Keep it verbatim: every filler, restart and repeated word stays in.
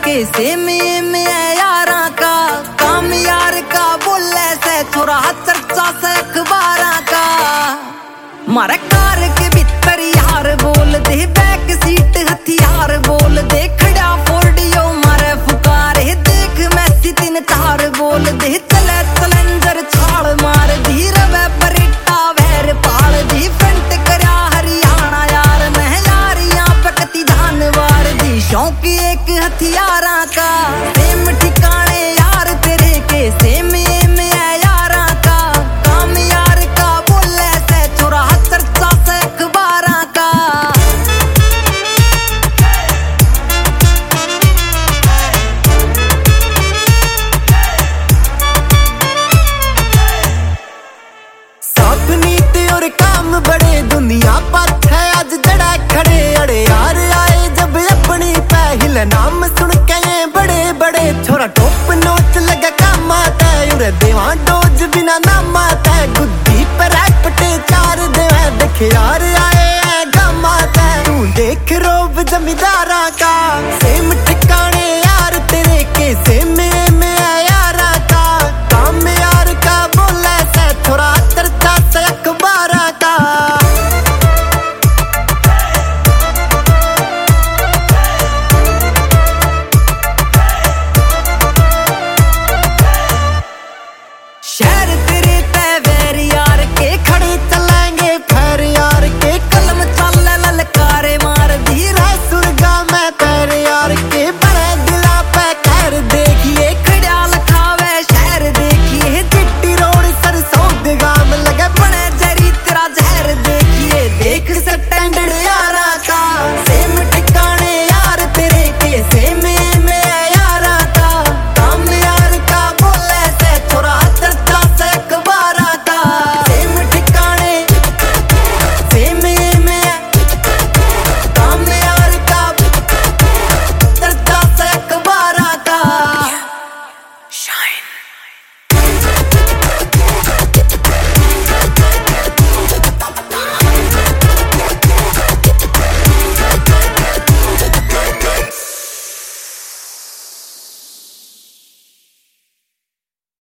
के सेम में यारा का काम यार का बोले से थोड़ा चर्चा से अखबारा का मारे कार के भीतर यार बोल दे बैक सीट हथियार बोल दे खड़ा फोर्डियो मारे फुकारे देख मैसी तीन चार बोल दे चले चलेंजर छाल मार धीर वे बरेटा वैर पाल दी फ्रंट करया हरियाणा यार मैं यारियां पकती जानवर दी शौक एक हथियारा का सेम ठिकाने यार तेरे के सेम में यारा का काम यार का बोले से छोरा चर्चा से अखबारा का साथ नीति और काम बड़े दुनिया पाथ है आज जड़ा खड़े अड़े यार आए जब अपनी पहल नाम सुन के ये बड़े बड़े छोरा टॉप नोच लगा काम आता है उरे देवा डोज बिना नाम आता है गुद्दी पर पटे चार देवा देखे यार